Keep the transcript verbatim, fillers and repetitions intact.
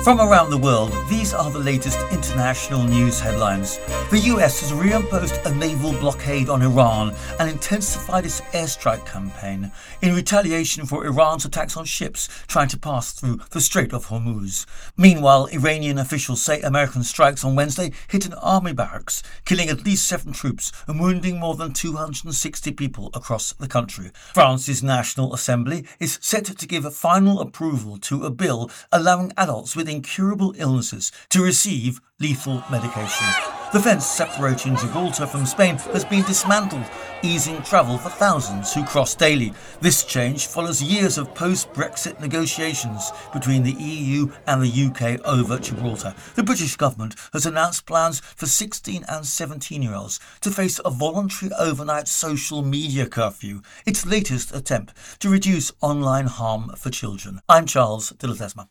From around the world, these are the latest international news headlines. The U S has reimposed a naval blockade on Iran and intensified its airstrike campaign in retaliation for Iran's attacks on ships trying to pass through the Strait of Hormuz. Meanwhile, Iranian officials say American strikes on Wednesday hit an army barracks, killing at least seven troops and wounding more than two hundred sixty people across the country. France's National Assembly is set to give a final approval to a bill allowing adults with incurable illnesses to receive lethal medication. The fence separating Gibraltar from Spain has been dismantled, easing travel for thousands who cross daily. This change follows years of post-Brexit negotiations between the E U and the U K over Gibraltar. The British government has announced plans for sixteen and seventeen-year-olds to face a voluntary overnight social media curfew, its latest attempt to reduce online harm for children. I'm Charles de la Tesma.